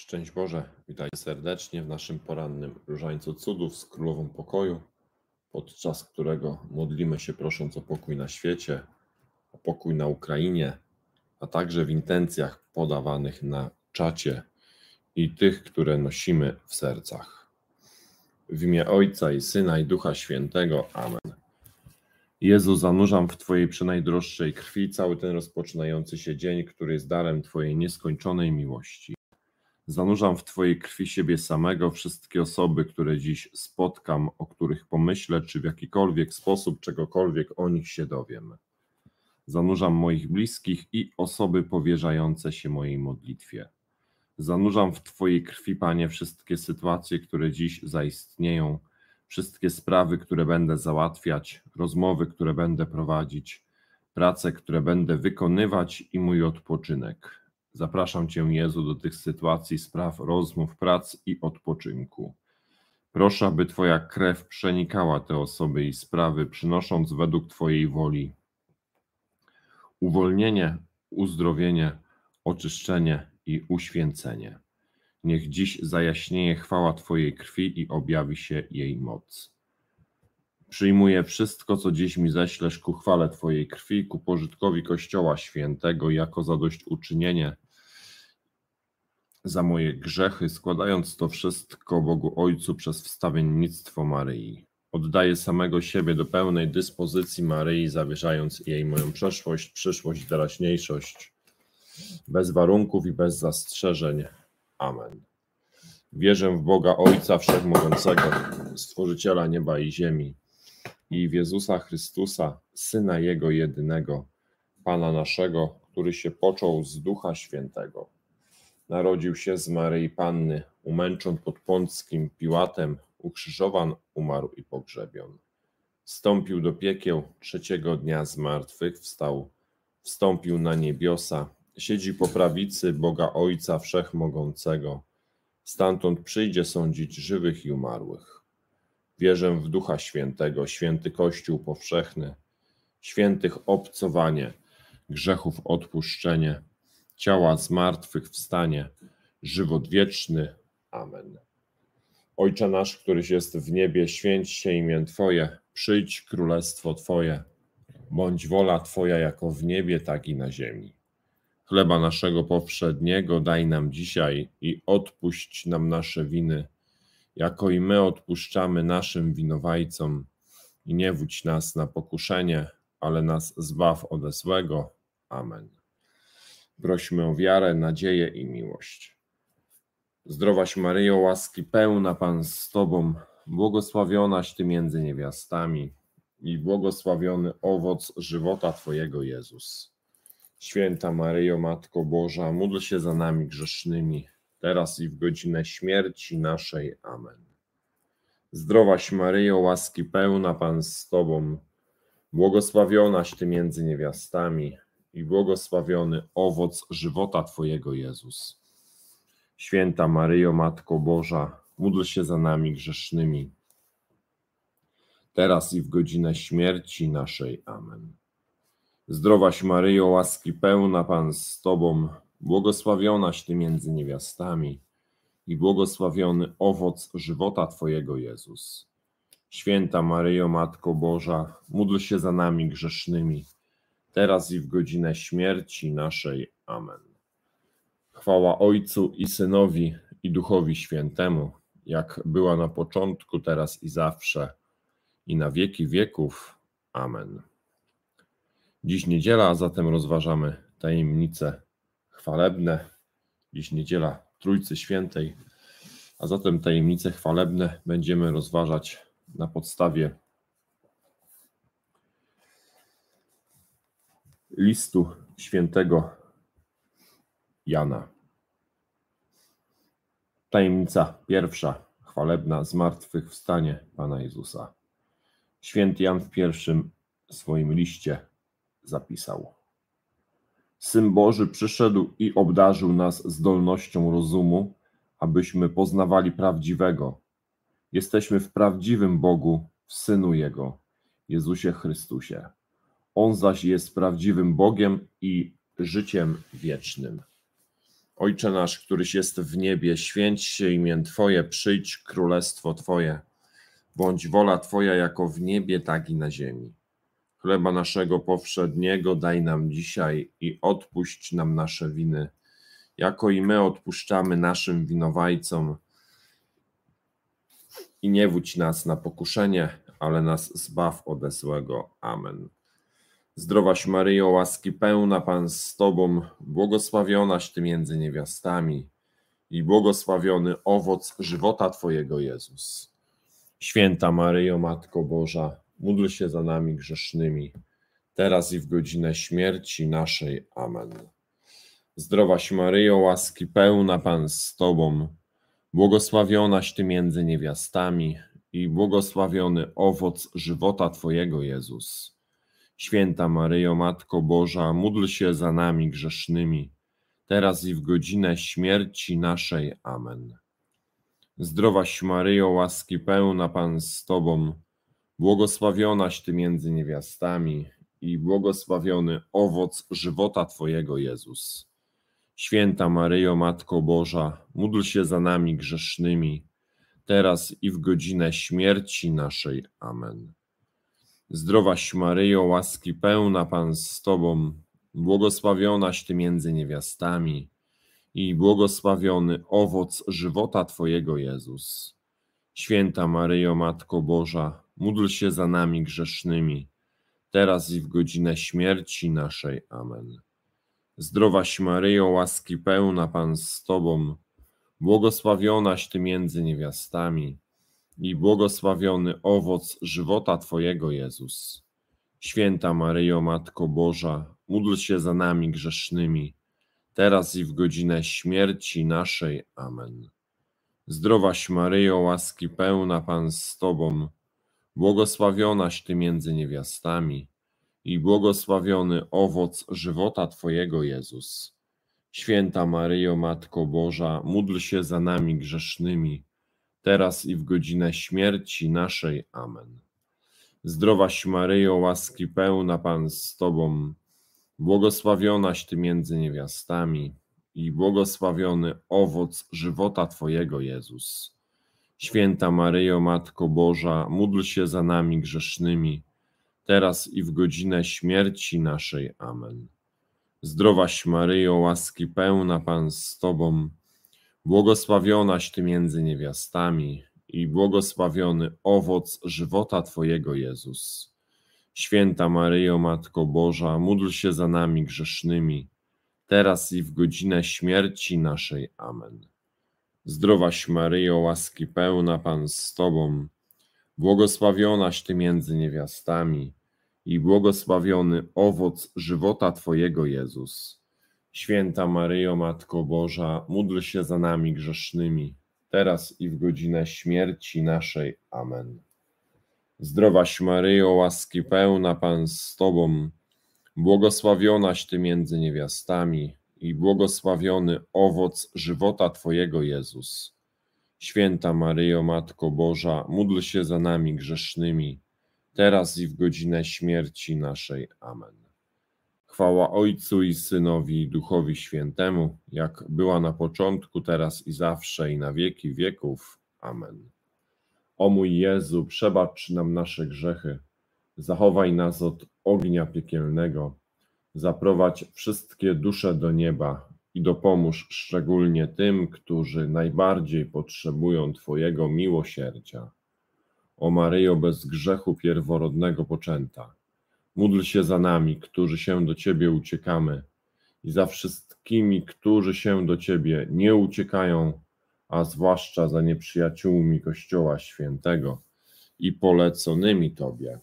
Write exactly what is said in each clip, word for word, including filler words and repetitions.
Szczęść Boże, witajcie serdecznie w naszym porannym Różańcu Cudów z Królową Pokoju, podczas którego modlimy się prosząc o pokój na świecie, o pokój na Ukrainie, a także w intencjach podawanych na czacie i tych, które nosimy w sercach. W imię Ojca i Syna i Ducha Świętego. Amen. Jezu, zanurzam w Twojej przenajdroższej krwi cały ten rozpoczynający się dzień, który jest darem Twojej nieskończonej miłości. Zanurzam w Twojej krwi siebie samego, wszystkie osoby, które dziś spotkam, o których pomyślę, czy w jakikolwiek sposób czegokolwiek o nich się dowiem. Zanurzam moich bliskich i osoby powierzające się mojej modlitwie. Zanurzam w Twojej krwi, Panie, wszystkie sytuacje, które dziś zaistnieją, wszystkie sprawy, które będę załatwiać, rozmowy, które będę prowadzić, prace, które będę wykonywać i mój odpoczynek. Zapraszam Cię, Jezu, do tych sytuacji, spraw, rozmów, prac i odpoczynku. Proszę, aby Twoja krew przenikała te osoby i sprawy, przynosząc według Twojej woli uwolnienie, uzdrowienie, oczyszczenie i uświęcenie. Niech dziś zajaśnieje chwała Twojej krwi i objawi się jej moc. Przyjmuję wszystko, co dziś mi ześlesz ku chwale Twojej krwi, ku pożytkowi Kościoła Świętego, jako zadośćuczynienie za moje grzechy, składając to wszystko Bogu Ojcu przez wstawiennictwo Maryi. Oddaję samego siebie do pełnej dyspozycji Maryi, zawierzając jej moją przeszłość, przyszłość, teraźniejszość, bez warunków i bez zastrzeżeń. Amen. Wierzę w Boga Ojca Wszechmogącego, Stworzyciela nieba i ziemi, i w Jezusa Chrystusa, Syna Jego jedynego, Pana naszego, który się począł z Ducha Świętego. Narodził się z Maryi Panny, umęczon pod Pąckim Piłatem, ukrzyżowan, umarł i pogrzebion. Wstąpił do piekieł, trzeciego dnia z martwych wstał, wstąpił na niebiosa, siedzi po prawicy Boga Ojca Wszechmogącego. Stamtąd przyjdzie sądzić żywych i umarłych. Wierzę w Ducha Świętego, święty Kościół powszechny, świętych obcowanie, grzechów odpuszczenie, ciała zmartwychwstanie, żywot wieczny. Amen. Ojcze nasz, któryś jest w niebie, święć się imię Twoje, przyjdź królestwo Twoje, bądź wola Twoja jako w niebie, tak i na ziemi. Chleba naszego powszedniego daj nam dzisiaj i odpuść nam nasze winy, jako i my odpuszczamy naszym winowajcom. I nie wódź nas na pokuszenie, ale nas zbaw ode złego. Amen. Prośmy o wiarę, nadzieję i miłość. Zdrowaś Maryjo, łaski pełna, Pan z Tobą, błogosławionaś Ty między niewiastami i błogosławiony owoc żywota Twojego, Jezus. Święta Maryjo, Matko Boża, módl się za nami grzesznymi, teraz i w godzinę śmierci naszej. Amen. Zdrowaś Maryjo, łaski pełna, Pan z Tobą, błogosławionaś Ty między niewiastami i błogosławiony owoc żywota Twojego, Jezus. Święta Maryjo, Matko Boża, módl się za nami grzesznymi, teraz i w godzinę śmierci naszej. Amen. Zdrowaś Maryjo, łaski pełna, Pan z Tobą, błogosławionaś Ty między niewiastami i błogosławiony owoc żywota Twojego, Jezus. Święta Maryjo, Matko Boża, módl się za nami grzesznymi, teraz i w godzinę śmierci naszej. Amen. Chwała Ojcu i Synowi i Duchowi Świętemu, jak była na początku, teraz i zawsze, i na wieki wieków. Amen. Dziś niedziela, a zatem rozważamy tajemnice chwalebne. Dziś niedziela Trójcy Świętej, a zatem tajemnice chwalebne będziemy rozważać na podstawie listu świętego Jana. Tajemnica pierwsza, chwalebna, zmartwychwstanie Pana Jezusa. Święty Jan w pierwszym swoim liście zapisał: Syn Boży przyszedł i obdarzył nas zdolnością rozumu, abyśmy poznawali prawdziwego. Jesteśmy w prawdziwym Bogu, w Synu Jego, Jezusie Chrystusie. On zaś jest prawdziwym Bogiem i życiem wiecznym. Ojcze nasz, któryś jest w niebie, święć się imię Twoje, przyjdź królestwo Twoje. Bądź wola Twoja jako w niebie, tak i na ziemi. Chleba naszego powszedniego daj nam dzisiaj i odpuść nam nasze winy, jako i my odpuszczamy naszym winowajcom. I nie wódź nas na pokuszenie, ale nas zbaw ode złego. Amen. Zdrowaś Maryjo, łaski pełna, Pan z Tobą, błogosławionaś Ty między niewiastami i błogosławiony owoc żywota Twojego, Jezus. Święta Maryjo, Matko Boża, módl się za nami grzesznymi, teraz i w godzinę śmierci naszej. Amen. Zdrowaś Maryjo, łaski pełna, Pan z Tobą, błogosławionaś Ty między niewiastami i błogosławiony owoc żywota Twojego, Jezus. Święta Maryjo, Matko Boża, módl się za nami grzesznymi, teraz i w godzinę śmierci naszej. Amen. Zdrowaś Maryjo, łaski pełna, Pan z Tobą, błogosławionaś Ty między niewiastami i błogosławiony owoc żywota Twojego, Jezus. Święta Maryjo, Matko Boża, módl się za nami grzesznymi, teraz i w godzinę śmierci naszej. Amen. Zdrowaś Maryjo, łaski pełna, Pan z Tobą, błogosławionaś Ty między niewiastami i błogosławiony owoc żywota Twojego, Jezus. Święta Maryjo, Matko Boża, módl się za nami grzesznymi, teraz i w godzinę śmierci naszej. Amen. Zdrowaś Maryjo, łaski pełna, Pan z Tobą, błogosławionaś Ty między niewiastami i błogosławiony owoc żywota Twojego, Jezus. Święta Maryjo, Matko Boża, módl się za nami grzesznymi, teraz i w godzinę śmierci naszej. Amen. Zdrowaś Maryjo, łaski pełna, Pan z Tobą, błogosławionaś Ty między niewiastami i błogosławiony owoc żywota Twojego, Jezus. Święta Maryjo, Matko Boża, módl się za nami grzesznymi, teraz i w godzinę śmierci naszej. Amen. Zdrowaś Maryjo, łaski pełna, Pan z Tobą, błogosławionaś Ty między niewiastami i błogosławiony owoc żywota Twojego, Jezus. Święta Maryjo, Matko Boża, módl się za nami grzesznymi, teraz i w godzinę śmierci naszej. Amen. Zdrowaś Maryjo, łaski pełna, Pan z Tobą, błogosławionaś Ty między niewiastami i błogosławiony owoc żywota Twojego, Jezus. Święta Maryjo, Matko Boża, módl się za nami grzesznymi, teraz i w godzinę śmierci naszej. Amen. Zdrowaś Maryjo, łaski pełna, Pan z Tobą, błogosławionaś Ty między niewiastami i błogosławiony owoc żywota Twojego, Jezus. Święta Maryjo, Matko Boża, módl się za nami grzesznymi, teraz i w godzinę śmierci naszej. Amen. Zdrowaś Maryjo, łaski pełna, Pan z Tobą, błogosławionaś Ty między niewiastami i błogosławiony owoc żywota Twojego, Jezus. Święta Maryjo, Matko Boża, módl się za nami grzesznymi, teraz i w godzinę śmierci naszej. Amen. Chwała Ojcu i Synowi i Duchowi Świętemu, jak była na początku, teraz i zawsze, i na wieki wieków. Amen. O mój Jezu, przebacz nam nasze grzechy, zachowaj nas od ognia piekielnego, zaprowadź wszystkie dusze do nieba i dopomóż szczególnie tym, którzy najbardziej potrzebują Twojego miłosierdzia. O Maryjo, bez grzechu pierworodnego poczęta, módl się za nami, którzy się do Ciebie uciekamy, i za wszystkimi, którzy się do Ciebie nie uciekają, a zwłaszcza za nieprzyjaciółmi Kościoła Świętego i poleconymi Tobie.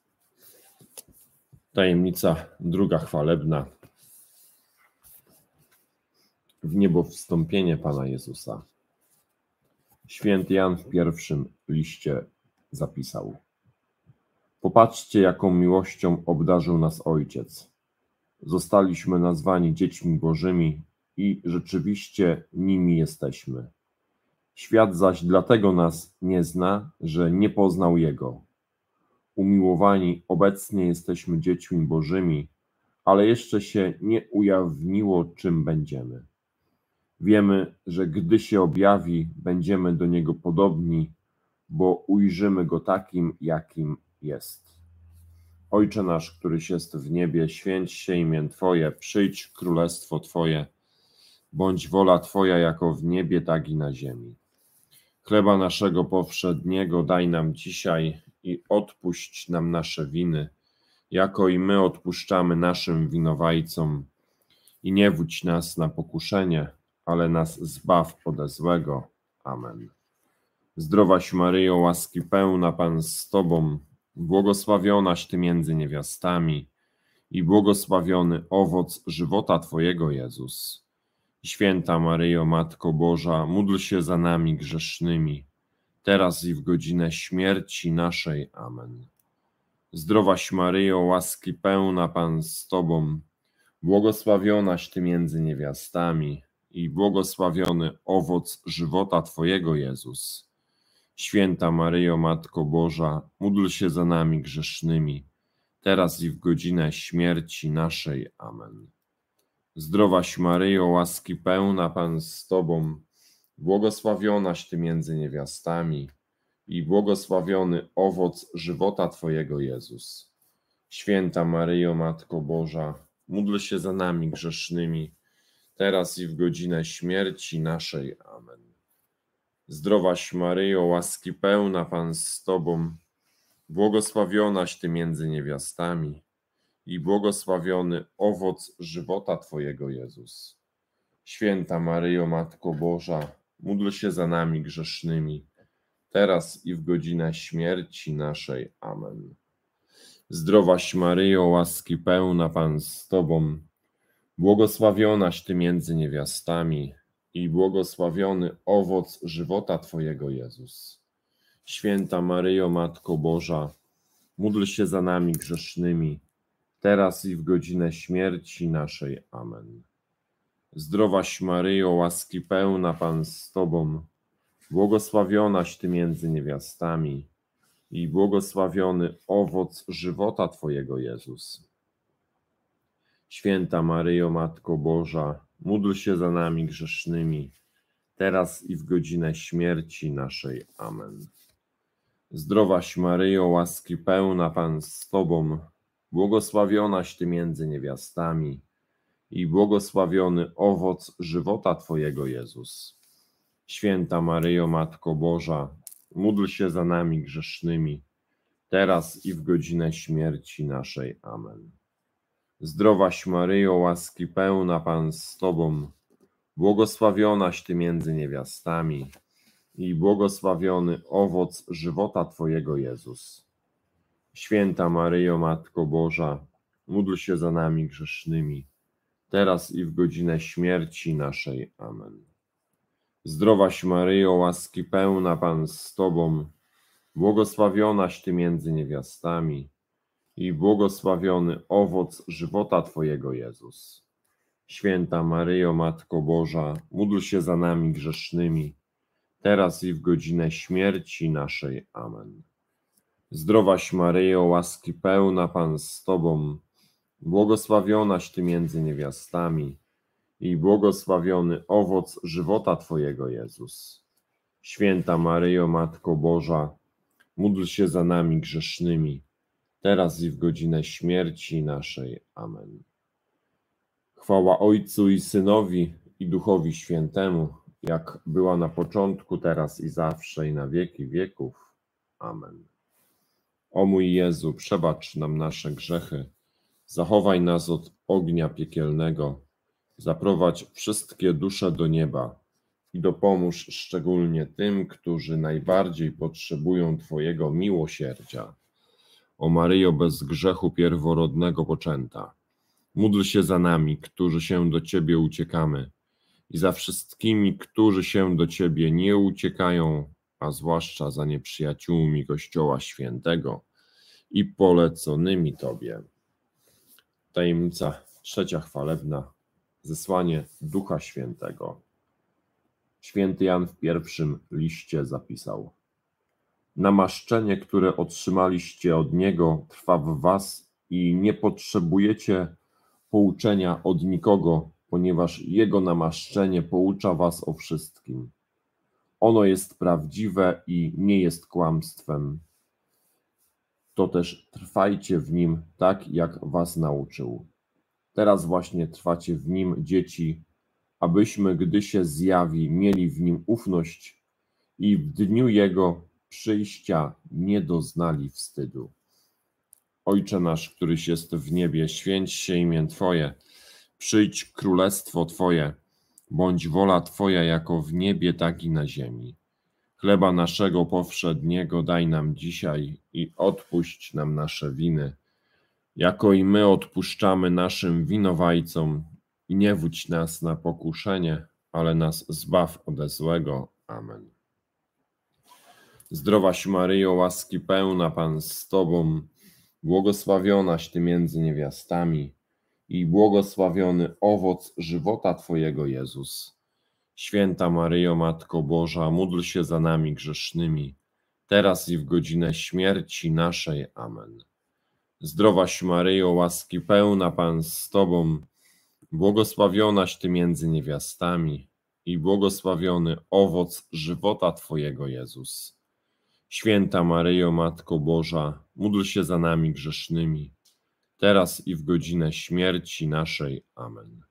Tajemnica druga chwalebna. W niebo wstąpienie Pana Jezusa. Święty Jan w pierwszym liście zapisał: Popatrzcie, jaką miłością obdarzył nas Ojciec. Zostaliśmy nazwani dziećmi Bożymi i rzeczywiście nimi jesteśmy. Świat zaś dlatego nas nie zna, że nie poznał Jego. Umiłowani, obecnie jesteśmy dziećmi Bożymi, ale jeszcze się nie ujawniło, czym będziemy. Wiemy, że gdy się objawi, będziemy do Niego podobni, bo ujrzymy Go takim, jakim jest. Ojcze nasz, któryś jest w niebie, święć się imię Twoje, przyjdź królestwo Twoje, bądź wola Twoja jako w niebie, tak i na ziemi. Chleba naszego powszedniego daj nam dzisiaj i odpuść nam nasze winy, jako i my odpuszczamy naszym winowajcom. I nie wódź nas na pokuszenie, ale nas zbaw ode złego. Amen. Zdrowaś Maryjo, łaski pełna, Pan z Tobą, błogosławionaś Ty między niewiastami i błogosławiony owoc żywota Twojego, Jezus. Święta Maryjo, Matko Boża, módl się za nami grzesznymi, teraz i w godzinę śmierci naszej. Amen. Zdrowaś Maryjo, łaski pełna, Pan z Tobą, błogosławionaś Ty między niewiastami i błogosławiony owoc żywota Twojego, Jezus. Święta Maryjo, Matko Boża, módl się za nami grzesznymi, teraz i w godzinę śmierci naszej. Amen. Zdrowaś Maryjo, łaski pełna, Pan z Tobą, błogosławionaś Ty między niewiastami i błogosławiony owoc żywota Twojego, Jezus. Święta Maryjo, Matko Boża, módl się za nami grzesznymi, teraz i w godzinę śmierci naszej. Amen. Zdrowaś Maryjo, łaski pełna, Pan z Tobą, błogosławionaś Ty między niewiastami i błogosławiony owoc żywota Twojego, Jezus. Święta Maryjo, Matko Boża, módl się za nami grzesznymi, teraz i w godzinę śmierci naszej. Amen. Zdrowaś Maryjo, łaski pełna, Pan z Tobą, błogosławionaś Ty między niewiastami i błogosławiony owoc żywota Twojego, Jezus. Święta Maryjo, Matko Boża, módl się za nami grzesznymi, teraz i w godzinę śmierci naszej. Amen. Zdrowaś Maryjo, łaski pełna, Pan z Tobą, błogosławionaś Ty między niewiastami i błogosławiony owoc żywota Twojego, Jezus. Święta Maryjo, Matko Boża, módl się za nami grzesznymi, teraz i w godzinę śmierci naszej. Amen. Zdrowaś Maryjo, łaski pełna, Pan z Tobą, błogosławionaś Ty między niewiastami i błogosławiony owoc żywota Twojego, Jezus. Święta Maryjo, Matko Boża, módl się za nami grzesznymi, teraz i w godzinę śmierci naszej. Amen. Zdrowaś Maryjo, łaski pełna, Pan z Tobą, błogosławionaś Ty między niewiastami i błogosławiony owoc żywota Twojego, Jezus. Święta Maryjo, Matko Boża, módl się za nami grzesznymi, teraz i w godzinę śmierci naszej. Amen. Zdrowaś Maryjo, łaski pełna, Pan z Tobą, błogosławionaś Ty między niewiastami i błogosławiony owoc żywota Twojego, Jezus. Święta Maryjo, Matko Boża, módl się za nami grzesznymi, teraz i w godzinę śmierci naszej. Amen. Zdrowaś Maryjo, łaski pełna, Pan z Tobą, błogosławionaś Ty między niewiastami i błogosławiony owoc żywota Twojego, Jezus. Święta Maryjo, Matko Boża, módl się za nami grzesznymi, teraz i w godzinę śmierci naszej. Amen. Chwała Ojcu i Synowi i Duchowi Świętemu, jak była na początku, teraz i zawsze, i na wieki wieków. Amen. O mój Jezu, przebacz nam nasze grzechy, zachowaj nas od ognia piekielnego, zaprowadź wszystkie dusze do nieba i dopomóż szczególnie tym, którzy najbardziej potrzebują Twojego miłosierdzia. O Maryjo, bez grzechu pierworodnego poczęta, módl się za nami, którzy się do Ciebie uciekamy, i za wszystkimi, którzy się do Ciebie nie uciekają, a zwłaszcza za nieprzyjaciółmi Kościoła Świętego i poleconymi Tobie. Tajemnica trzecia chwalebna. Zesłanie Ducha Świętego. Święty Jan w pierwszym liście zapisał: namaszczenie, które otrzymaliście od Niego, trwa w was i nie potrzebujecie pouczenia od nikogo, ponieważ Jego namaszczenie poucza was o wszystkim. Ono jest prawdziwe i nie jest kłamstwem. To też trwajcie w nim tak, jak was nauczył. Teraz właśnie trwacie w nim, dzieci, abyśmy, gdy się zjawi, mieli w nim ufność i w dniu Jego przyjścia nie doznali wstydu. Ojcze nasz, któryś jest w niebie, święć się imię Twoje, przyjdź królestwo Twoje, bądź wola Twoja jako w niebie, tak i na ziemi. Chleba naszego powszedniego daj nam dzisiaj i odpuść nam nasze winy, jako i my odpuszczamy naszym winowajcom, i nie wódź nas na pokuszenie, ale nas zbaw ode złego. Amen. Zdrowaś Maryjo, łaski pełna, Pan z Tobą, błogosławionaś Ty między niewiastami i błogosławiony owoc żywota Twojego, Jezus. Święta Maryjo, Matko Boża, módl się za nami grzesznymi, teraz i w godzinę śmierci naszej. Amen. Zdrowaś Maryjo, łaski pełna, Pan z Tobą, błogosławionaś Ty między niewiastami i błogosławiony owoc żywota Twojego, Jezus. Święta Maryjo, Matko Boża, módl się za nami grzesznymi, teraz i w godzinę śmierci naszej. Amen.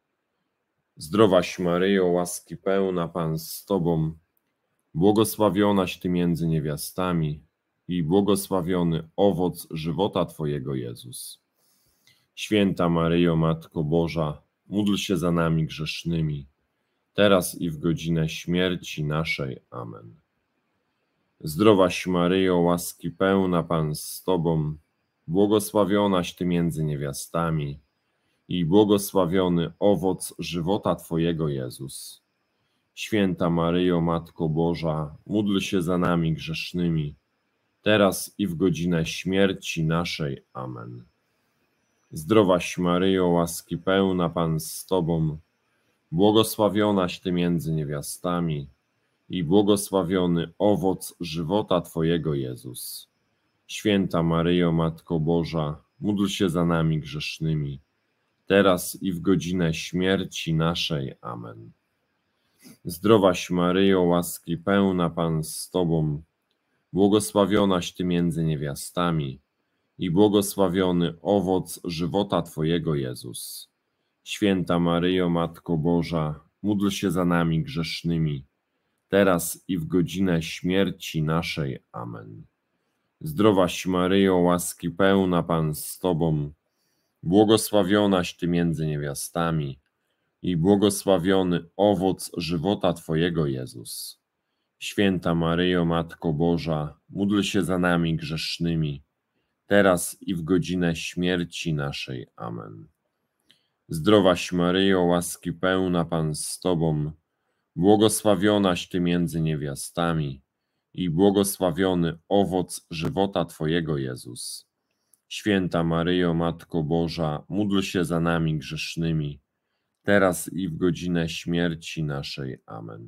Zdrowaś Maryjo, łaski pełna, Pan z Tobą, błogosławionaś Ty między niewiastami i błogosławiony owoc żywota Twojego, Jezus. Święta Maryjo, Matko Boża, módl się za nami grzesznymi, teraz i w godzinę śmierci naszej. Amen. Zdrowaś Maryjo, łaski pełna, Pan z Tobą, błogosławionaś Ty między niewiastami i błogosławiony owoc żywota Twojego, Jezus. Święta Maryjo, Matko Boża, módl się za nami grzesznymi, teraz i w godzinę śmierci naszej. Amen. Zdrowaś Maryjo, łaski pełna, Pan z Tobą, błogosławionaś Ty między niewiastami i błogosławiony owoc żywota Twojego, Jezus. Święta Maryjo, Matko Boża, módl się za nami grzesznymi, teraz i w godzinę śmierci naszej. Amen. Zdrowaś Maryjo, łaski pełna, Pan z Tobą, błogosławionaś Ty między niewiastami i błogosławiony owoc żywota Twojego, Jezus. Święta Maryjo, Matko Boża, módl się za nami grzesznymi, teraz i w godzinę śmierci naszej. Amen. Zdrowaś Maryjo, łaski pełna, Pan z Tobą, błogosławionaś Ty między niewiastami i błogosławiony owoc żywota Twojego, Jezus. Święta Maryjo, Matko Boża, módl się za nami grzesznymi, teraz i w godzinę śmierci naszej. Amen. Zdrowaś Maryjo, łaski pełna, Pan z Tobą, błogosławionaś Ty między niewiastami i błogosławiony owoc żywota Twojego, Jezus. Święta Maryjo, Matko Boża, módl się za nami grzesznymi, teraz i w godzinę śmierci naszej. Amen.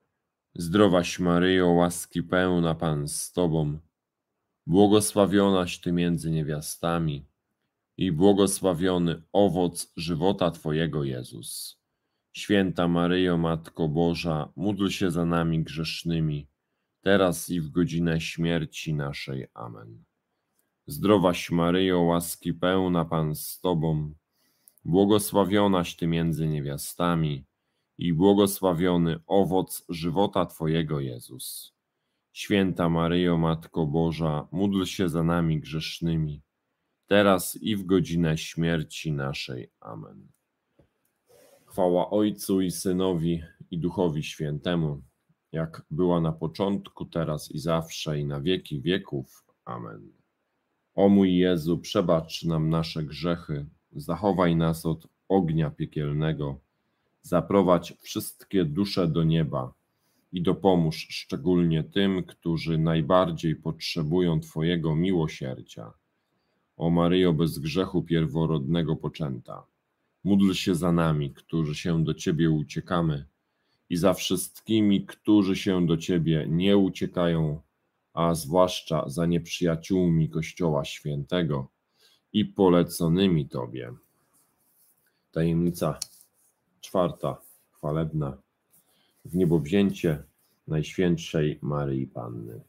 Zdrowaś Maryjo, łaski pełna, Pan z Tobą, błogosławionaś Ty między niewiastami i błogosławiony owoc żywota Twojego, Jezus. Święta Maryjo, Matko Boża, módl się za nami grzesznymi, teraz i w godzinę śmierci naszej. Amen. Zdrowaś Maryjo, łaski pełna, Pan z Tobą, błogosławionaś Ty między niewiastami i błogosławiony owoc żywota Twojego, Jezus. Święta Maryjo, Matko Boża, módl się za nami grzesznymi, teraz i w godzinę śmierci naszej. Amen. Chwała Ojcu i Synowi i Duchowi Świętemu, jak była na początku, teraz i zawsze, i na wieki wieków. Amen. O mój Jezu, przebacz nam nasze grzechy, zachowaj nas od ognia piekielnego, zaprowadź wszystkie dusze do nieba i dopomóż szczególnie tym, którzy najbardziej potrzebują Twojego miłosierdzia. O Maryjo, bez grzechu pierworodnego poczęta, módl się za nami, którzy się do Ciebie uciekamy, i za wszystkimi, którzy się do Ciebie nie uciekają, a zwłaszcza za nieprzyjaciółmi Kościoła Świętego i poleconymi Tobie. Tajemnica Czwarta chwalebna. W niebowzięcie Najświętszej Maryi Panny.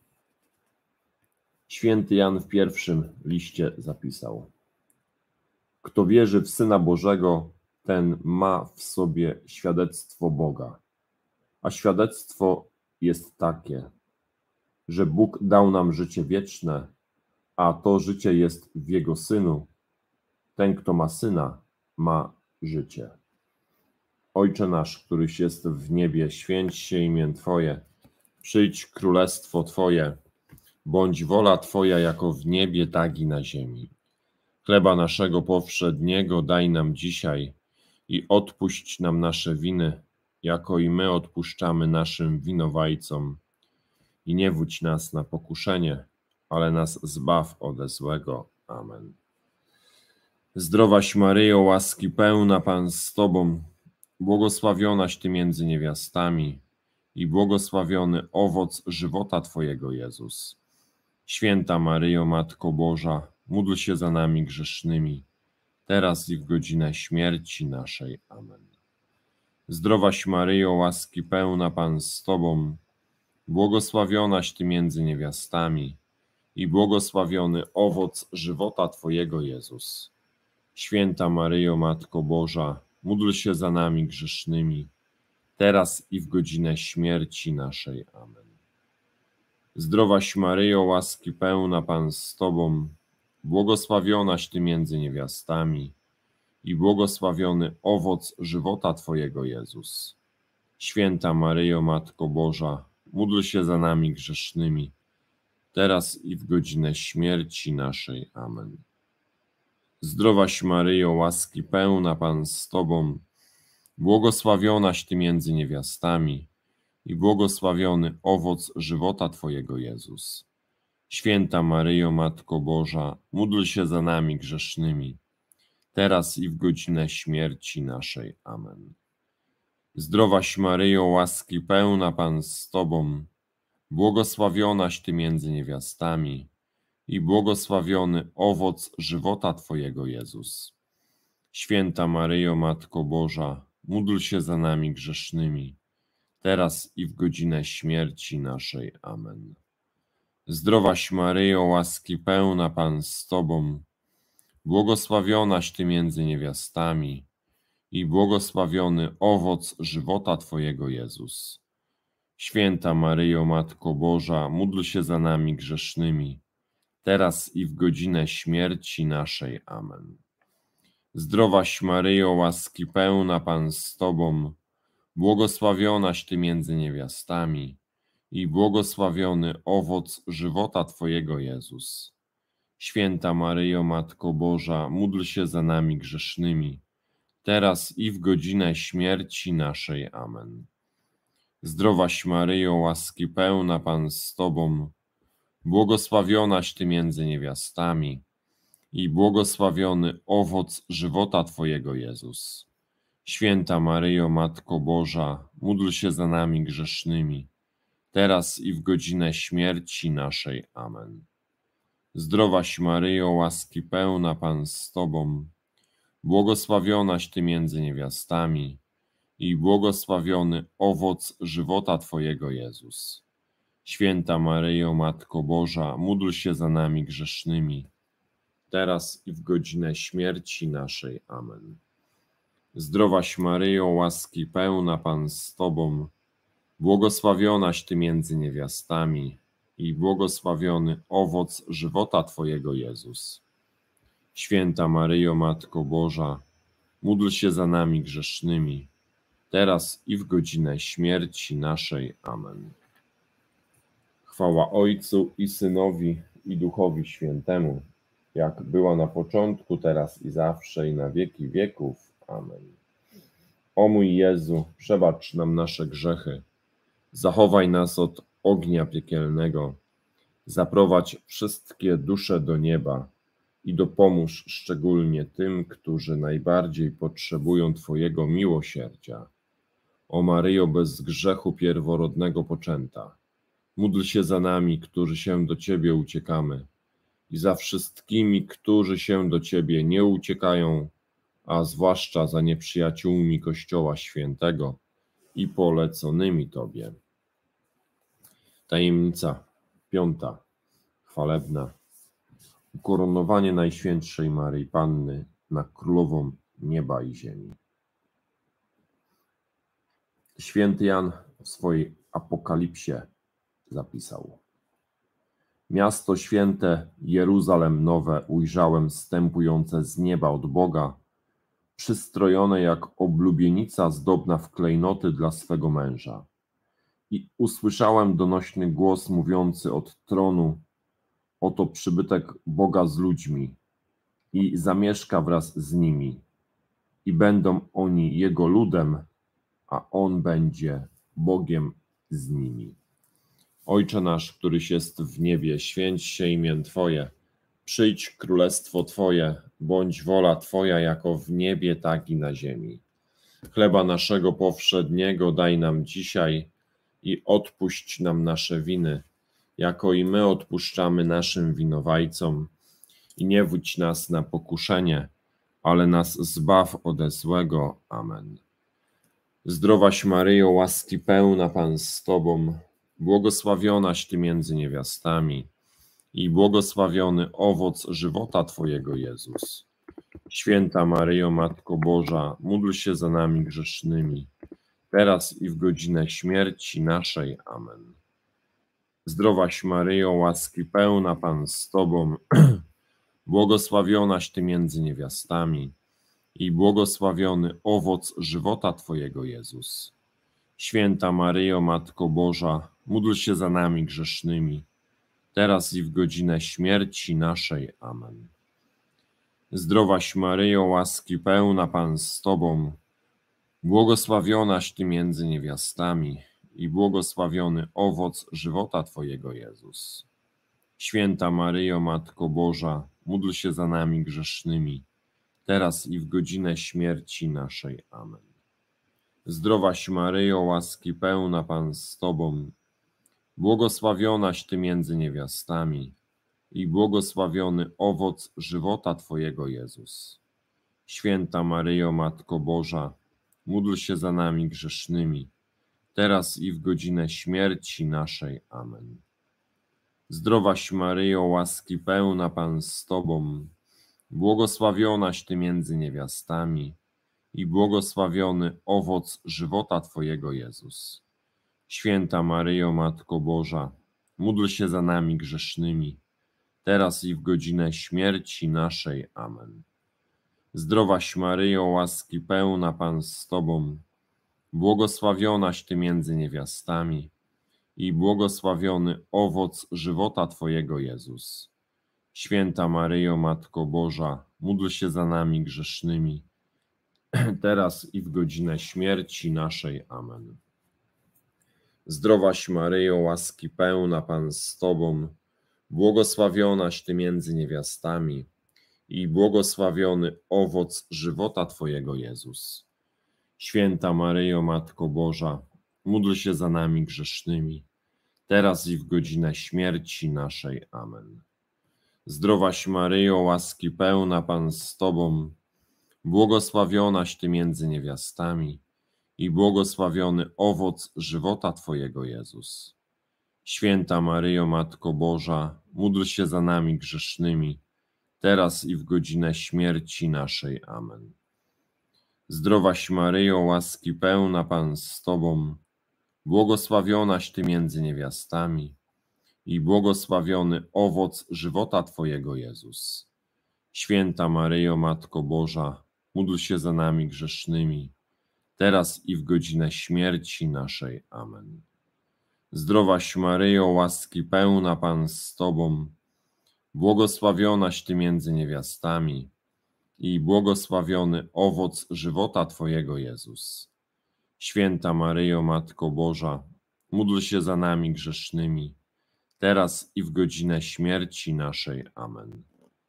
Święty Jan w pierwszym liście zapisał: Kto wierzy w Syna Bożego, ten ma w sobie świadectwo Boga. A świadectwo jest takie, że Bóg dał nam życie wieczne, a to życie jest w Jego Synu. Ten, kto ma Syna, ma życie. Ojcze nasz, któryś jest w niebie, święć się imię Twoje. Przyjdź królestwo Twoje. Bądź wola Twoja jako w niebie, tak i na ziemi. Chleba naszego powszedniego daj nam dzisiaj i odpuść nam nasze winy, jako i my odpuszczamy naszym winowajcom. I nie wódź nas na pokuszenie, ale nas zbaw ode złego. Amen. Zdrowaś Maryjo, łaski pełna, Pan z Tobą, błogosławionaś Ty między niewiastami i błogosławiony owoc żywota Twojego, Jezus. Święta Maryjo, Matko Boża, módl się za nami grzesznymi, teraz i w godzinę śmierci naszej. Amen. Zdrowaś Maryjo, łaski pełna, Pan z Tobą, błogosławionaś Ty między niewiastami i błogosławiony owoc żywota Twojego, Jezus. Święta Maryjo, Matko Boża, módl się za nami grzesznymi, teraz i w godzinę śmierci naszej. Amen. Zdrowaś Maryjo, łaski pełna, Pan z Tobą, błogosławionaś Ty między niewiastami i błogosławiony owoc żywota Twojego, Jezus. Święta Maryjo, Matko Boża, módl się za nami grzesznymi, teraz i w godzinę śmierci naszej. Amen. Zdrowaś Maryjo, łaski pełna, Pan z Tobą, błogosławionaś Ty między niewiastami i błogosławiony owoc żywota Twojego, Jezus. Święta Maryjo, Matko Boża, módl się za nami grzesznymi, teraz i w godzinę śmierci naszej. Amen. Zdrowaś Maryjo, łaski pełna, Pan z Tobą, błogosławionaś Ty między niewiastami i błogosławiony owoc żywota Twojego, Jezus. Święta Maryjo, Matko Boża, módl się za nami grzesznymi, teraz i w godzinę śmierci naszej. Amen. Zdrowaś Maryjo, łaski pełna, Pan z Tobą, błogosławionaś Ty między niewiastami i błogosławiony owoc żywota Twojego, Jezus. Święta Maryjo, Matko Boża, módl się za nami grzesznymi, teraz i w godzinę śmierci naszej. Amen. Zdrowaś Maryjo, łaski pełna, Pan z Tobą, błogosławionaś Ty między niewiastami i błogosławiony owoc żywota Twojego, Jezus. Święta Maryjo, Matko Boża, módl się za nami grzesznymi, teraz i w godzinę śmierci naszej. Amen. Zdrowaś Maryjo, łaski pełna, Pan z Tobą, błogosławionaś Ty między niewiastami i błogosławiony owoc żywota Twojego, Jezus. Święta Maryjo, Matko Boża, módl się za nami grzesznymi, teraz i w godzinę śmierci naszej. Amen. Zdrowaś Maryjo, łaski pełna, Pan z Tobą, błogosławionaś Ty między niewiastami i błogosławiony owoc żywota Twojego, Jezus. Święta Maryjo, Matko Boża, módl się za nami grzesznymi, teraz i w godzinę śmierci naszej. Amen. Zdrowaś Maryjo, łaski pełna, Pan z Tobą, błogosławionaś Ty między niewiastami i błogosławiony owoc żywota Twojego, Jezus. Święta Maryjo, Matko Boża, módl się za nami grzesznymi, teraz i w godzinę śmierci naszej. Amen. Chwała Ojcu i Synowi i Duchowi Świętemu, jak była na początku, teraz i zawsze, i na wieki wieków. Amen. O mój Jezu, przebacz nam nasze grzechy, zachowaj nas od ognia piekielnego, zaprowadź wszystkie dusze do nieba i dopomóż szczególnie tym, którzy najbardziej potrzebują Twojego miłosierdzia. O Maryjo, bez grzechu pierworodnego poczęta, módl się za nami, którzy się do Ciebie uciekamy, i za wszystkimi, którzy się do Ciebie nie uciekają, a zwłaszcza za nieprzyjaciółmi Kościoła Świętego i poleconymi Tobie. Tajemnica piąta, chwalebna. Ukoronowanie Najświętszej Maryi Panny na Królową Nieba i Ziemi. Święty Jan w swojej Apokalipsie zapisał: Miasto święte, Jeruzalem nowe, ujrzałem zstępujące z nieba od Boga, przystrojone jak oblubienica zdobna w klejnoty dla swego męża. I usłyszałem donośny głos mówiący od tronu: oto przybytek Boga z ludźmi i zamieszka wraz z nimi i będą oni Jego ludem, a On będzie Bogiem z nimi. Ojcze nasz, któryś jest w niebie, święć się imię Twoje, przyjdź królestwo Twoje, bądź wola Twoja jako w niebie, tak i na ziemi. Chleba naszego powszedniego daj nam dzisiaj i odpuść nam nasze winy, jako i my odpuszczamy naszym winowajcom. I nie wódź nas na pokuszenie, ale nas zbaw ode złego. Amen. Zdrowaś Maryjo, łaski pełna, Pan z Tobą, błogosławionaś Ty między niewiastami i błogosławiony owoc żywota Twojego, Jezus. Święta Maryjo, Matko Boża, módl się za nami grzesznymi, teraz i w godzinę śmierci naszej. Amen. Zdrowaś Maryjo, łaski pełna, Pan z Tobą, błogosławionaś Ty między niewiastami i błogosławiony owoc żywota Twojego, Jezus. Święta Maryjo, Matko Boża, módl się za nami grzesznymi, teraz i w godzinę śmierci naszej. Amen. Zdrowaś Maryjo, łaski pełna, Pan z Tobą, błogosławionaś Ty między niewiastami i błogosławiony owoc żywota Twojego, Jezus. Święta Maryjo, Matko Boża, módl się za nami grzesznymi, teraz i w godzinę śmierci naszej. Amen. Zdrowaś Maryjo, łaski pełna, Pan z Tobą, błogosławionaś Ty między niewiastami i błogosławiony owoc żywota Twojego, Jezus. Święta Maryjo, Matko Boża, módl się za nami grzesznymi, teraz i w godzinę śmierci naszej. Amen. Zdrowaś Maryjo, łaski pełna, Pan z Tobą, błogosławionaś Ty między niewiastami i błogosławiony owoc żywota Twojego, Jezus. Święta Maryjo, Matko Boża, módl się za nami grzesznymi, teraz i w godzinę śmierci naszej. Amen. Zdrowaś Maryjo, łaski pełna, Pan z Tobą, błogosławionaś Ty między niewiastami i błogosławiony owoc żywota Twojego, Jezus. Święta Maryjo, Matko Boża, módl się za nami grzesznymi, teraz i w godzinę śmierci naszej. Amen. Zdrowaś Maryjo, łaski pełna, Pan z Tobą, błogosławionaś Ty między niewiastami i błogosławiony owoc żywota Twojego, Jezus. Święta Maryjo, Matko Boża, módl się za nami grzesznymi, teraz i w godzinę śmierci naszej. Amen. Zdrowaś Maryjo, łaski pełna, Pan z Tobą, błogosławionaś Ty między niewiastami i błogosławiony owoc żywota Twojego, Jezus. Święta Maryjo, Matko Boża, módl się za nami grzesznymi, teraz i w godzinę śmierci naszej. Amen. Zdrowaś Maryjo, łaski pełna, Pan z Tobą, błogosławionaś Ty między niewiastami i błogosławiony owoc żywota Twojego, Jezus. Święta Maryjo, Matko Boża, módl się za nami grzesznymi, teraz i w godzinę śmierci naszej. Amen. Zdrowaś Maryjo, łaski pełna, Pan z Tobą, błogosławionaś Ty między niewiastami i błogosławiony owoc żywota Twojego, Jezus. Święta Maryjo, Matko Boża, módl się za nami grzesznymi, teraz i w godzinę śmierci naszej. Amen.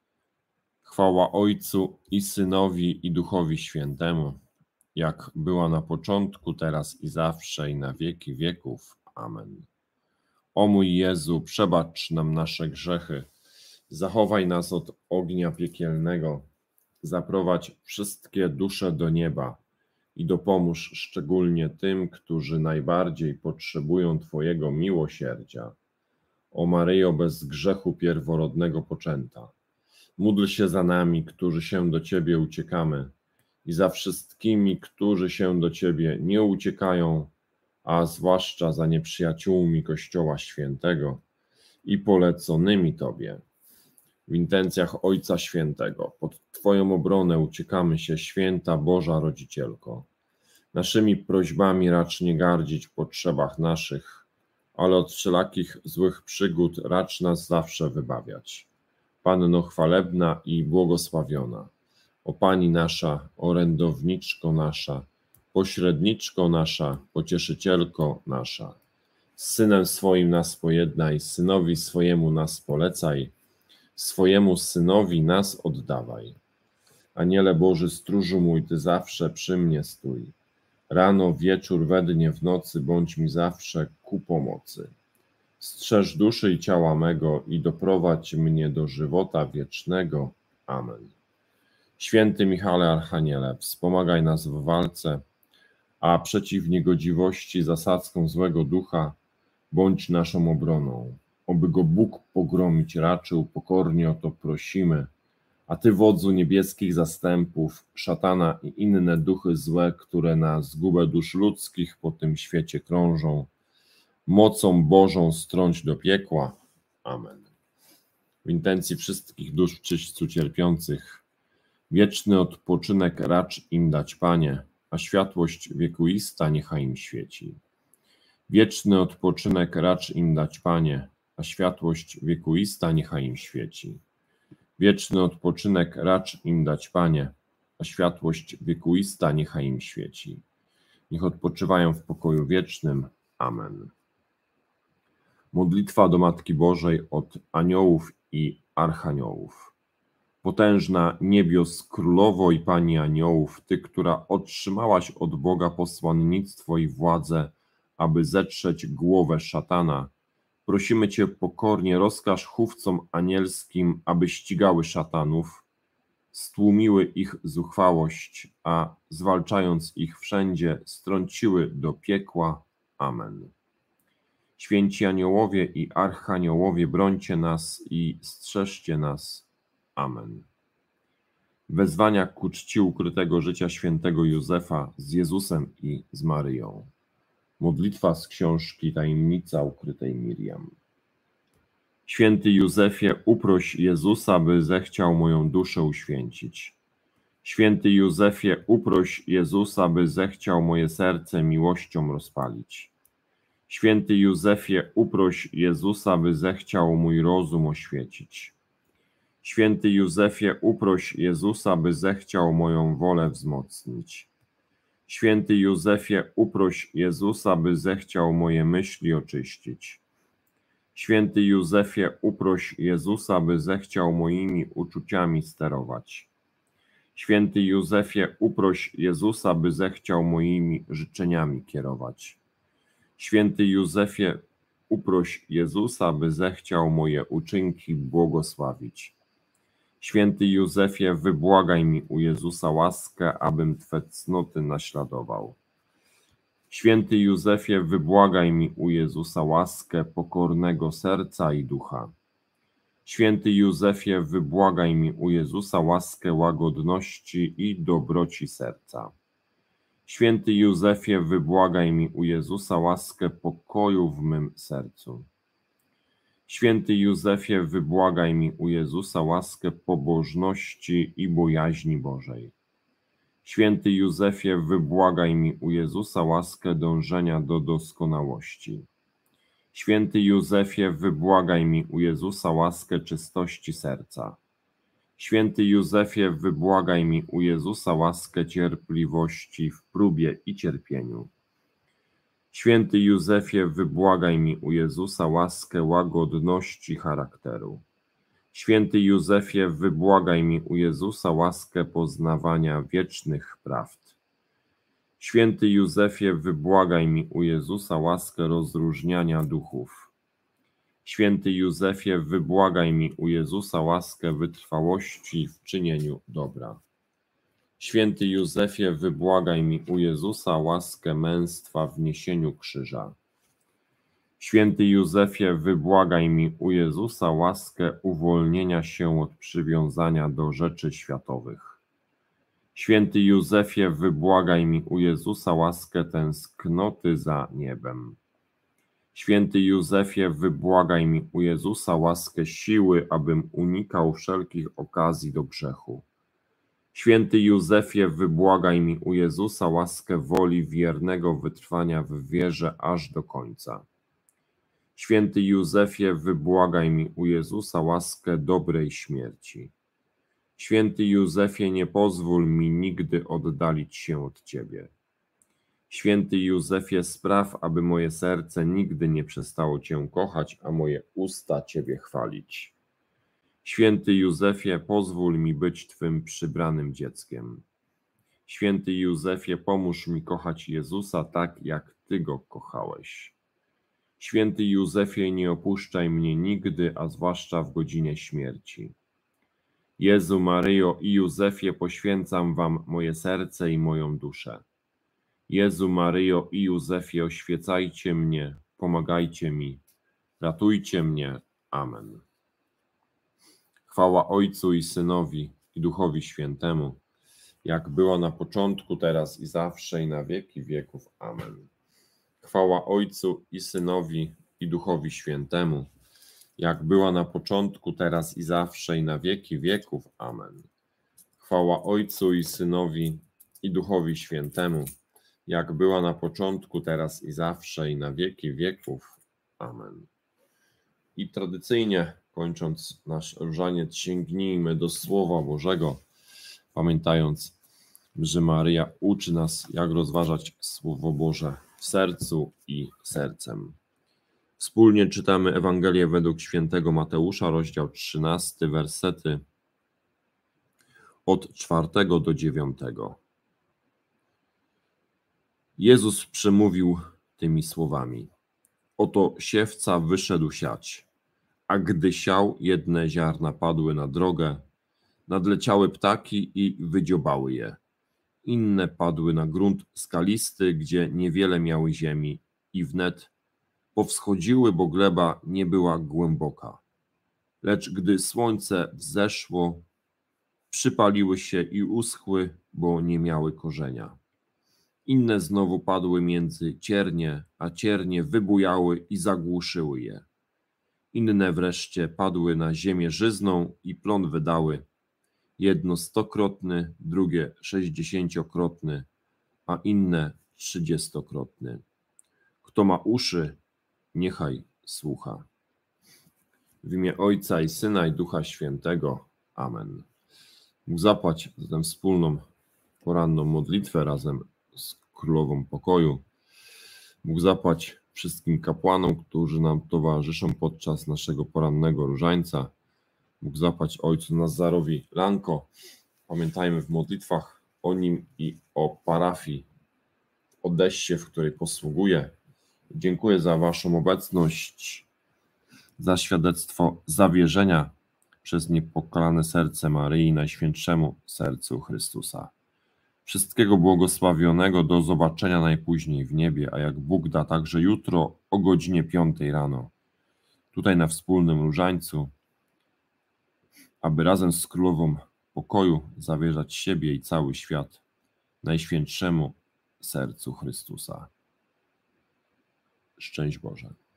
Chwała Ojcu i Synowi i Duchowi Świętemu, jak była na początku, teraz i zawsze, i na wieki wieków. Amen. O mój Jezu, przebacz nam nasze grzechy, zachowaj nas od ognia piekielnego, zaprowadź wszystkie dusze do nieba i dopomóż szczególnie tym, którzy najbardziej potrzebują Twojego miłosierdzia. O Maryjo bez grzechu pierworodnego poczęta, módl się za nami, którzy się do Ciebie uciekamy, i za wszystkimi, którzy się do Ciebie nie uciekają, a zwłaszcza za nieprzyjaciółmi Kościoła Świętego i poleconymi Tobie. W intencjach Ojca Świętego, pod Twoją obronę uciekamy się, Święta Boża Rodzicielko. Naszymi prośbami racz nie gardzić w potrzebach naszych, ale od wszelakich złych przygód racz nas zawsze wybawiać. Panno chwalebna i błogosławiona, o Pani nasza, orędowniczko nasza, pośredniczko nasza, pocieszycielko nasza, z Synem swoim nas pojednaj, Synowi swojemu nas polecaj, swojemu Synowi nas oddawaj. Aniele Boży, stróżu mój, Ty zawsze przy mnie stój. Rano, wieczór, we dnie, w nocy, bądź mi zawsze ku pomocy. Strzeż duszy i ciała mego i doprowadź mnie do żywota wiecznego. Amen. Święty Michale Archaniele, wspomagaj nas w walce, a przeciw niegodziwości zasadzką złego ducha bądź naszą obroną. Oby go Bóg pogromić raczył, pokornie o to prosimy. A Ty, wodzu niebieskich zastępów, szatana i inne duchy złe, które na zgubę dusz ludzkich po tym świecie krążą, mocą Bożą strąć do piekła. Amen. W intencji wszystkich dusz w czyśćcu cierpiących, wieczny odpoczynek racz im dać, Panie, a światłość wiekuista niechaj im świeci. Wieczny odpoczynek racz im dać, Panie, a światłość wiekuista niechaj im świeci. Wieczny odpoczynek racz im dać, Panie, a światłość wiekuista niechaj im świeci. Niech odpoczywają w pokoju wiecznym. Amen. Modlitwa do Matki Bożej od aniołów i archaniołów. Potężna niebios Królowo i Pani aniołów, Ty, która otrzymałaś od Boga posłannictwo i władzę, aby zetrzeć głowę szatana, prosimy Cię pokornie, rozkaż chówcom anielskim, aby ścigały szatanów, stłumiły ich zuchwałość, a zwalczając ich wszędzie, strąciły do piekła. Amen. Święci aniołowie i archaniołowie, brońcie nas i strzeżcie nas. Amen. Wezwania ku czci ukrytego życia świętego Józefa z Jezusem i z Maryją. Modlitwa z książki Tajemnica ukrytej Miriam. Święty Józefie, uproś Jezusa, by zechciał moją duszę uświęcić. Święty Józefie, uproś Jezusa, by zechciał moje serce miłością rozpalić. Święty Józefie, uproś Jezusa, by zechciał mój rozum oświecić. Święty Józefie, uproś Jezusa, by zechciał moją wolę wzmocnić. Święty Józefie, uproś Jezusa, by zechciał moje myśli oczyścić. Święty Józefie, uproś Jezusa, by zechciał moimi uczuciami sterować. Święty Józefie, uproś Jezusa, by zechciał moimi życzeniami kierować. Święty Józefie, uproś Jezusa, by zechciał moje uczynki błogosławić. Święty Józefie, wybłagaj mi u Jezusa łaskę, abym Twe cnoty naśladował. Święty Józefie, wybłagaj mi u Jezusa łaskę pokornego serca i ducha. Święty Józefie, wybłagaj mi u Jezusa łaskę łagodności i dobroci serca. Święty Józefie, wybłagaj mi u Jezusa łaskę pokoju w mym sercu. Święty Józefie, wybłagaj mi u Jezusa łaskę pobożności i bojaźni Bożej. Święty Józefie, wybłagaj mi u Jezusa łaskę dążenia do doskonałości. Święty Józefie, wybłagaj mi u Jezusa łaskę czystości serca. Święty Józefie, wybłagaj mi u Jezusa łaskę cierpliwości w próbie i cierpieniu. Święty Józefie, wybłagaj mi u Jezusa łaskę łagodności charakteru. Święty Józefie, wybłagaj mi u Jezusa łaskę poznawania wiecznych prawd. Święty Józefie, wybłagaj mi u Jezusa łaskę rozróżniania duchów. Święty Józefie, wybłagaj mi u Jezusa łaskę wytrwałości w czynieniu dobra. Święty Józefie, wybłagaj mi u Jezusa łaskę męstwa w niesieniu krzyża. Święty Józefie, wybłagaj mi u Jezusa łaskę uwolnienia się od przywiązania do rzeczy światowych. Święty Józefie, wybłagaj mi u Jezusa łaskę tęsknoty za niebem. Święty Józefie, wybłagaj mi u Jezusa łaskę siły, abym unikał wszelkich okazji do grzechu. Święty Józefie, wybłagaj mi u Jezusa łaskę woli wiernego wytrwania w wierze aż do końca. Święty Józefie, wybłagaj mi u Jezusa łaskę dobrej śmierci. Święty Józefie, nie pozwól mi nigdy oddalić się od Ciebie. Święty Józefie, spraw, aby moje serce nigdy nie przestało Cię kochać, a moje usta Ciebie chwalić. Święty Józefie, pozwól mi być Twym przybranym dzieckiem. Święty Józefie, pomóż mi kochać Jezusa tak, jak Ty Go kochałeś. Święty Józefie, nie opuszczaj mnie nigdy, a zwłaszcza w godzinie śmierci. Jezu, Maryjo i Józefie, poświęcam Wam moje serce i moją duszę. Jezu, Maryjo i Józefie, oświecajcie mnie, pomagajcie mi, ratujcie mnie. Amen. Chwała Ojcu i Synowi, i Duchowi Świętemu, jak była na początku, teraz i zawsze, i na wieki wieków. Amen. Chwała Ojcu i Synowi, i Duchowi Świętemu, jak była na początku, teraz i zawsze, i na wieki wieków. Amen. Chwała Ojcu i Synowi, i Duchowi Świętemu, jak była na początku, teraz i zawsze, i na wieki wieków. Amen. I tradycyjnie, kończąc nasz różaniec, sięgnijmy do Słowa Bożego, pamiętając, że Maryja uczy nas, jak rozważać Słowo Boże w sercu i sercem. Wspólnie czytamy Ewangelię według świętego Mateusza, rozdział trzynasty, wersety od czwartego do dziewiątego. Jezus przemówił tymi słowami. Oto siewca wyszedł siać, a gdy siał, jedne ziarna padły na drogę, nadleciały ptaki i wydziobały je. Inne padły na grunt skalisty, gdzie niewiele miały ziemi i wnet powschodziły, bo gleba nie była głęboka. Lecz gdy słońce wzeszło, przypaliły się i uschły, bo nie miały korzenia. Inne znowu padły między ciernie, a ciernie wybujały i zagłuszyły je. Inne wreszcie padły na ziemię żyzną i plon wydały, jedno stokrotny, drugie sześćdziesięciokrotny, a inne trzydziestokrotny. Kto ma uszy, niechaj słucha. W imię Ojca i Syna i Ducha Świętego. Amen. Bóg zapłać za tę wspólną poranną modlitwę razem z Królową Pokoju. Bóg zapłać wszystkim kapłanom, którzy nam towarzyszą podczas naszego porannego różańca. Bóg zapłać Ojcu Nazarowi Lanko. Pamiętajmy w modlitwach o nim i o parafii w Odessie, w której posługuję. Dziękuję za Waszą obecność, za świadectwo zawierzenia przez niepokalane serce Maryi Najświętszemu Sercu Chrystusa. Wszystkiego błogosławionego, do zobaczenia najpóźniej w niebie, a jak Bóg da, także jutro o godzinie piątej rano, tutaj na wspólnym różańcu, aby razem z Królową Pokoju zawierzać siebie i cały świat Najświętszemu Sercu Chrystusa. Szczęść Boże.